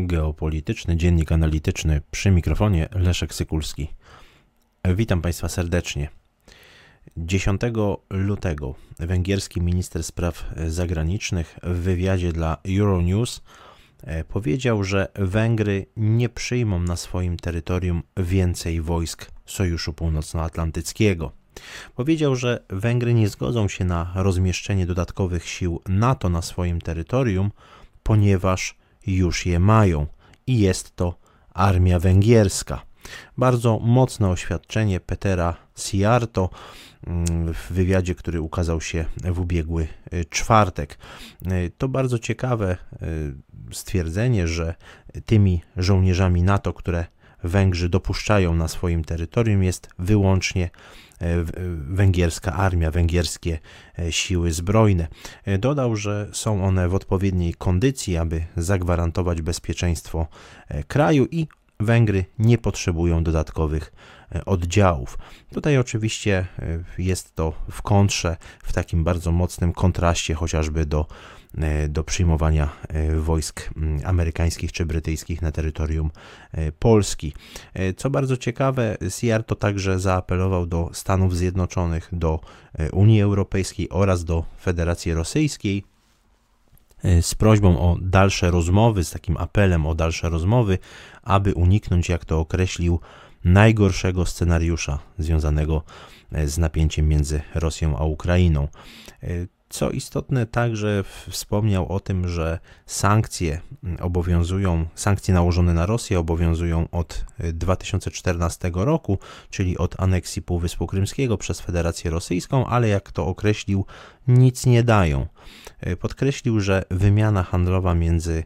Geopolityczny Dziennik Analityczny, przy mikrofonie Leszek Sykulski. Witam Państwa serdecznie. 10 lutego węgierski minister spraw zagranicznych w wywiadzie dla Euronews powiedział, że Węgry nie przyjmą na swoim terytorium więcej wojsk Sojuszu Północnoatlantyckiego. Powiedział, że Węgry nie zgodzą się na rozmieszczenie dodatkowych sił NATO na swoim terytorium, ponieważ już je mają i jest to armia węgierska. Bardzo mocne oświadczenie Petera Szijjártó w wywiadzie, który ukazał się w ubiegły czwartek. To bardzo ciekawe stwierdzenie, że tymi żołnierzami NATO, które Węgrzy dopuszczają na swoim terytorium, jest wyłącznie węgierska armia, węgierskie siły zbrojne. Dodał, że są one w odpowiedniej kondycji, aby zagwarantować bezpieczeństwo kraju i Węgry nie potrzebują dodatkowych oddziałów. Tutaj oczywiście jest to w kontrze, w takim bardzo mocnym kontraście chociażby do przyjmowania wojsk amerykańskich czy brytyjskich na terytorium Polski. Co bardzo ciekawe, Szijjártó także zaapelował do Stanów Zjednoczonych, do Unii Europejskiej oraz do Federacji Rosyjskiej z prośbą o dalsze rozmowy, z takim apelem o dalsze rozmowy, aby uniknąć, jak to określił, najgorszego scenariusza związanego z napięciem między Rosją a Ukrainą. Co istotne, także wspomniał o tym, że sankcje nałożone na Rosję obowiązują od 2014 roku, czyli od aneksji Półwyspu Krymskiego przez Federację Rosyjską, ale jak to określił, nic nie dają. Podkreślił, że wymiana handlowa między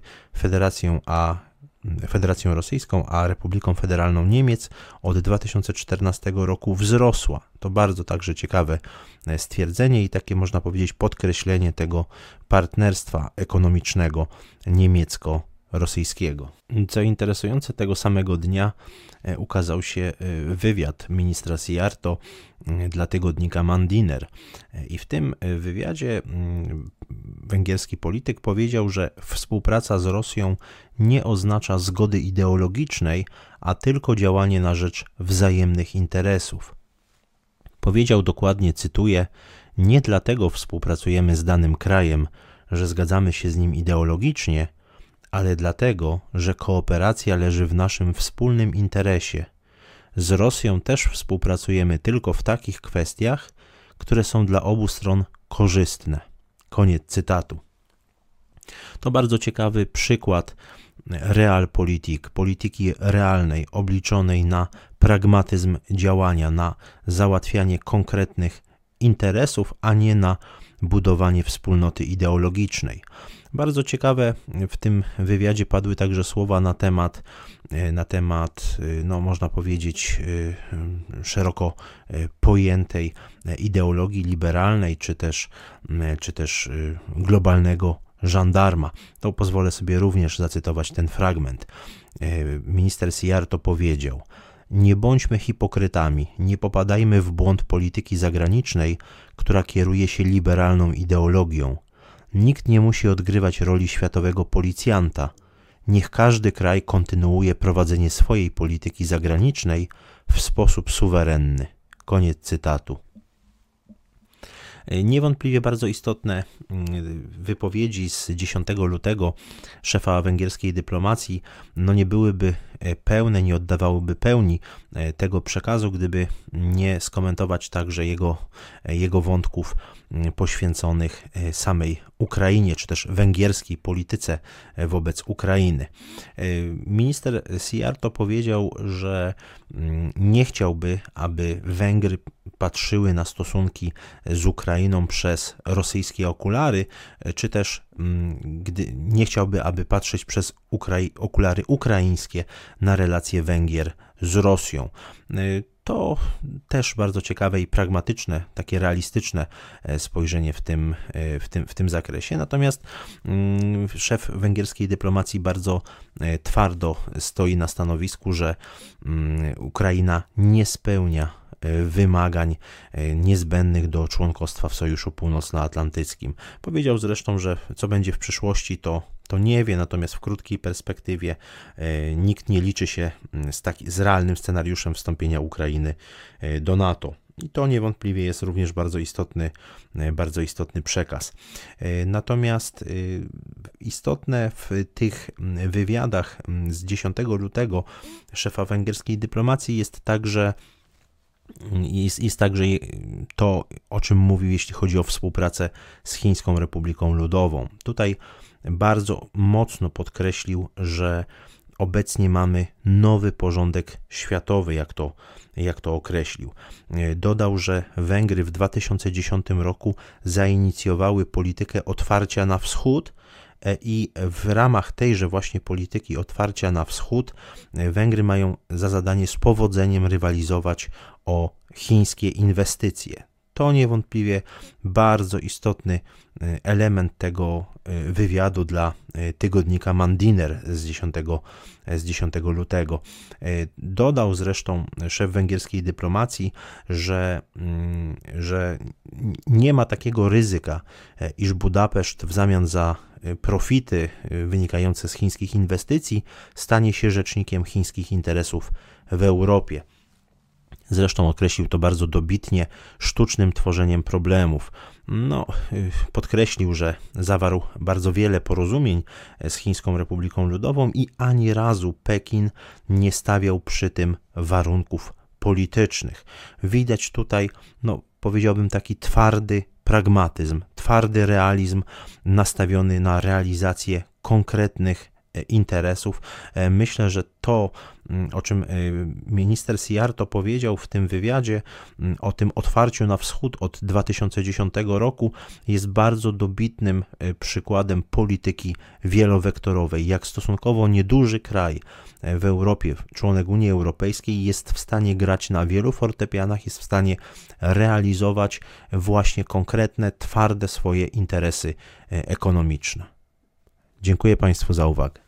Federacją Rosyjską a Republiką Federalną Niemiec od 2014 roku wzrosła. To bardzo także ciekawe stwierdzenie i takie, można powiedzieć, podkreślenie tego partnerstwa ekonomicznego niemiecko-rosyjskiego. Co interesujące, tego samego dnia ukazał się wywiad ministra Szijjártó dla tygodnika Mandiner i w tym wywiadzie węgierski polityk powiedział, że współpraca z Rosją nie oznacza zgody ideologicznej, a tylko działanie na rzecz wzajemnych interesów. Powiedział dokładnie, cytuję: nie dlatego współpracujemy z danym krajem, że zgadzamy się z nim ideologicznie, ale dlatego, że kooperacja leży w naszym wspólnym interesie. Z Rosją też współpracujemy tylko w takich kwestiach, które są dla obu stron korzystne. Koniec cytatu. To bardzo ciekawy przykład realpolitik, polityki realnej, obliczonej na pragmatyzm działania, na załatwianie konkretnych interesów, a nie na budowanie wspólnoty ideologicznej. Bardzo ciekawe w tym wywiadzie padły także słowa na temat, można powiedzieć, szeroko pojętej ideologii liberalnej, czy też globalnego żandarma. To pozwolę sobie również zacytować ten fragment. Minister Szijjártó powiedział: nie bądźmy hipokrytami, nie popadajmy w błąd polityki zagranicznej, która kieruje się liberalną ideologią. Nikt nie musi odgrywać roli światowego policjanta. Niech każdy kraj kontynuuje prowadzenie swojej polityki zagranicznej w sposób suwerenny. Koniec cytatu. Niewątpliwie bardzo istotne wypowiedzi z 10 lutego szefa węgierskiej dyplomacji nie byłyby pełne, nie oddawałyby pełni tego przekazu, gdyby nie skomentować także jego wątków poświęconych samej Ukrainie, czy też węgierskiej polityce wobec Ukrainy. Minister Szijjártó powiedział, że nie chciałby, aby Węgry patrzyły na stosunki z Ukrainą przez rosyjskie okulary, czy też nie chciałby, aby patrzeć przez okulary ukraińskie na relacje Węgier z Rosją. To też bardzo ciekawe i pragmatyczne, takie realistyczne spojrzenie w tym zakresie. Natomiast szef węgierskiej dyplomacji bardzo twardo stoi na stanowisku, że Ukraina nie spełnia wymagań niezbędnych do członkostwa w Sojuszu Północnoatlantyckim. Powiedział zresztą, że co będzie w przyszłości, to to nie wie, natomiast w krótkiej perspektywie nikt nie liczy się z realnym scenariuszem wstąpienia Ukrainy do NATO. I to niewątpliwie jest również bardzo istotny przekaz. Natomiast istotne w tych wywiadach z 10 lutego szefa węgierskiej dyplomacji jest także to, o czym mówił, jeśli chodzi o współpracę z Chińską Republiką Ludową. Tutaj bardzo mocno podkreślił, że obecnie mamy nowy porządek światowy, jak to określił. Dodał, że Węgry w 2010 roku zainicjowały politykę otwarcia na wschód i w ramach tejże właśnie polityki otwarcia na wschód Węgry mają za zadanie z powodzeniem rywalizować o chińskie inwestycje. To niewątpliwie bardzo istotny element tego wywiadu dla tygodnika Mandiner z 10 lutego. Dodał zresztą szef węgierskiej dyplomacji, że nie ma takiego ryzyka, iż Budapeszt w zamian za profity wynikające z chińskich inwestycji stanie się rzecznikiem chińskich interesów w Europie. Zresztą określił to bardzo dobitnie sztucznym tworzeniem problemów. Podkreślił, że zawarł bardzo wiele porozumień z Chińską Republiką Ludową i ani razu Pekin nie stawiał przy tym warunków politycznych. Widać tutaj, powiedziałbym, taki twardy pragmatyzm, twardy realizm nastawiony na realizację konkretnych interesów. Myślę, że to, o czym minister Szijjártó powiedział w tym wywiadzie, o tym otwarciu na wschód od 2010 roku, jest bardzo dobitnym przykładem polityki wielowektorowej. Jak stosunkowo nieduży kraj w Europie, członek Unii Europejskiej, jest w stanie grać na wielu fortepianach, jest w stanie realizować właśnie konkretne, twarde swoje interesy ekonomiczne. Dziękuję Państwu za uwagę.